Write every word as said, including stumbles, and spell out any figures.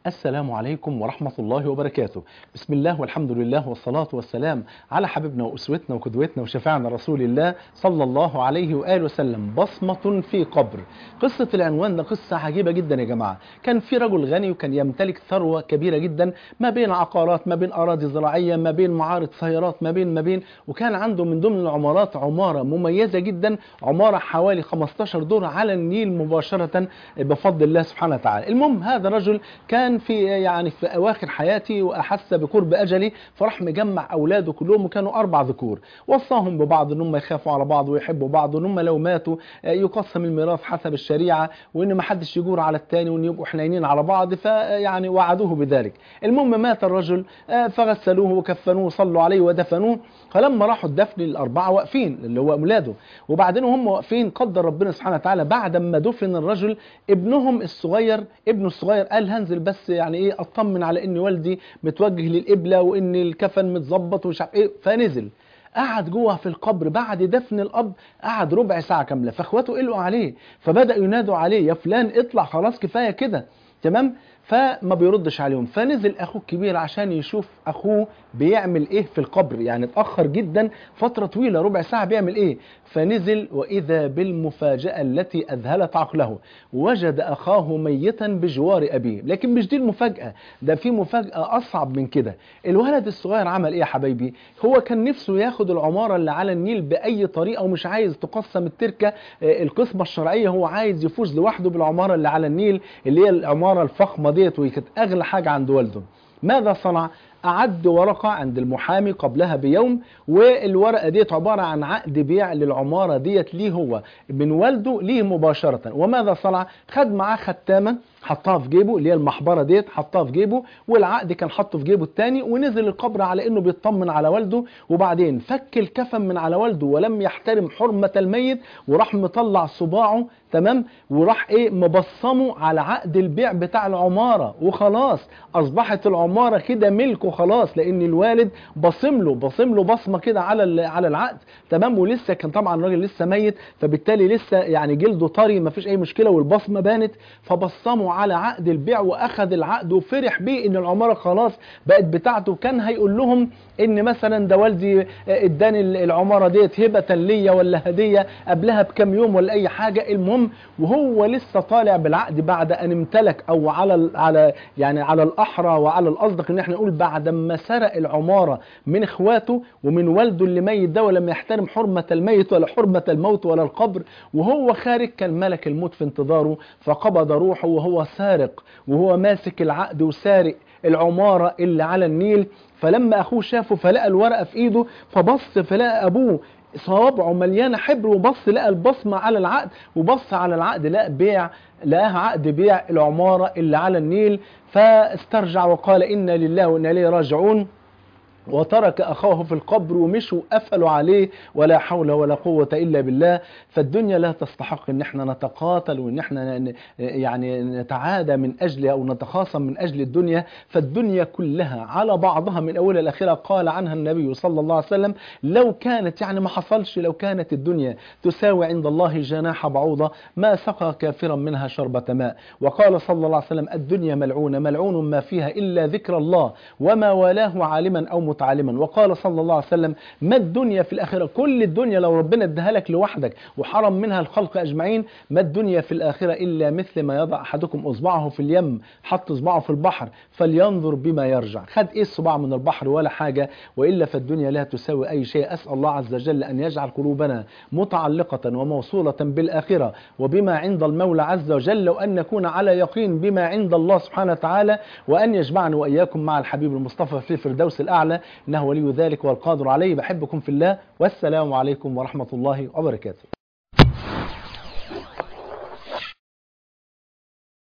السلام عليكم ورحمة الله وبركاته. بسم الله والحمد لله والصلاة والسلام على حبيبنا وأسوتنا وقدوتنا وشفاعنا رسول الله صلى الله عليه وآله وسلم. بصمة في قبر. قصة العنوان ده قصة عجيبة جدا يا جماعة. كان في رجل غني وكان يمتلك ثروة كبيرة جدا، ما بين عقارات، ما بين أراضي زراعية، ما بين معارض سيارات، ما بين ما بين وكان عنده من ضمن العمارات عمارة مميزة جدا، عمارة حوالي خمستاشر دور على النيل مباشرة بفضل الله سبحانه وتعالى. المهم هذا الرجل كان في يعني في اواخر حياتي واحس بقرب اجلي، فراح مجمع اولاده كلهم وكانوا اربع ذكور، وصاهم ببعض ان هم يخافوا على بعض ويحبوا بعض، وان هم لو ماتوا يقسم الميراث حسب الشريعه، وان ما حدش يجور على الثاني، وان يبقوا حنينين على بعض، فيعني وعدوه بذلك. المهم مات الرجل فغسلوه وكفنوه وصلوا عليه ودفنوه. فلما راحوا الدفن الاربعه واقفين اللي هو اولاده، وبعدين هم واقفين قدر ربنا سبحانه وتعالى بعد ما دفن الرجل ابنهم الصغير، ابنه الصغير قال هنزل بس يعني ايه اطمن على ان والدي متوجه للقبله وان الكفن متظبط ومش عارف ايه. فنزل قعد جوه في القبر بعد دفن الاب، قعد ربع ساعه كامله، فاخواته قلقوا عليه فبداوا ينادوا عليه يا فلان اطلع خلاص كفايه كده، تمام؟ فما بيردش عليهم. فنزل اخوه الكبير عشان يشوف اخوه بيعمل ايه في القبر، يعني اتاخر جدا فتره طويله ربع ساعه بيعمل ايه. فنزل واذا بالمفاجاه التي اذهلت عقله، وجد اخاه ميتا بجوار ابيه. لكن مش دي المفاجاه، ده في مفاجاه اصعب من كده. الولد الصغير عمل ايه يا حبايبي؟ هو كان نفسه ياخد العماره اللي على النيل باي طريقه ومش عايز تقسم التركه القسمه الشرعيه، هو عايز يفوز لوحده بالعماره اللي على النيل اللي هي العماره الفخمه ديت، وهي كانت اغلى حاجه عند والده. ماذا صنع؟ أعد ورقة عند المحامي قبلها بيوم، والورقة ديت عبارة عن عقد بيع للعمارة ديت ليه هو من والده ليه مباشرة. وماذا صنع؟ خد معاه ختامة حطها في جيبه اللي هي المحبرة ديت، حطها في جيبه، والعقد كان حطه في جيبه الثاني، ونزل القبر على انه بيطمن على والده. وبعدين فك الكفن من على والده ولم يحترم حرمة الميت، وراح مطلع صباعه، تمام، وراح ايه مبصمه على عقد البيع بتاع العمارة، وخلاص اصبحت العمارة كده ملكه خلاص، لان الوالد بصم له بصم له بصمة كده على على العقد، تمام. ولسه كان طبعا الراجل لسه ميت، فبالتالي لسه يعني جلده طري ما فيش اي مشكلة والبصمة بانت، فبصمه على عقد البيع واخذ العقد وفرح بيه ان العمارة خلاص بقت بتاعته. كان هيقول لهم ان مثلا ده والدي اداني العمارة ديت هبة ليا ولا هدية قبلها بكام يوم ولا اي حاجة. المهم وهو لسه طالع بالعقد بعد ان امتلك، او على على يعني على الاحرى وعلى الاصدق ان احنا نقول بعد ما سرق العمارة من اخواته ومن والده اللي ميت ده، ولم يحترم حرمة الميت ولا حرمة الموت ولا القبر، وهو خارج كان ملك الموت في انتظاره فقبض روحه وهو سارق، وهو ماسك العقد وسارق العمارة اللي على النيل. فلما اخوه شافه فلقى الورقة في ايده، فبص فلقى ابوه صوابعه مليانه حبر، وبص لقى البصمه على العقد، وبص على العقد لقى بيع، لقاها عقد بيع العماره اللي على النيل. فاسترجع وقال انا لله وانا اليه راجعون، وترك أخاه في القبر ومشوا قفلوا عليه، ولا حول ولا قوة إلا بالله. فالدنيا لا تستحق إن احنا نتقاتل وإن احنا يعني نتعادى من أجل أو نتخاصم من أجل الدنيا. فالدنيا كلها على بعضها من أولها لآخرها قال عنها النبي صلى الله عليه وسلم لو كانت يعني ما حصلش، لو كانت الدنيا تساوي عند الله جناح بعوضة ما سقى كافرا منها شربة ماء. وقال صلى الله عليه وسلم الدنيا ملعونة ملعون ما فيها إلا ذكر الله وما والاه عالما أو متعلما. وقال صلى الله عليه وسلم ما الدنيا في الآخرة، كل الدنيا لو ربنا اداها لك لوحدك وحرم منها الخلق أجمعين، ما الدنيا في الآخرة إلا مثل ما يضع أحدكم إصبعه في اليم، حط إصبعه في البحر فلينظر بما يرجع. خد إيه الصباع من البحر ولا حاجة، وإلا فالدنيا لا تساوي أي شيء. أسأل الله عز وجل أن يجعل قلوبنا متعلقة وموصولة بالآخرة وبما عند المولى عز وجل، وأن نكون على يقين بما عند الله سبحانه وتعالى، وأن يجمعنا وإياكم مع الحبيب المصطفى في الفردوس الأعلى، إنه ولي ذلك والقادر عليه. بحبكم في الله، والسلام عليكم ورحمة الله وبركاته.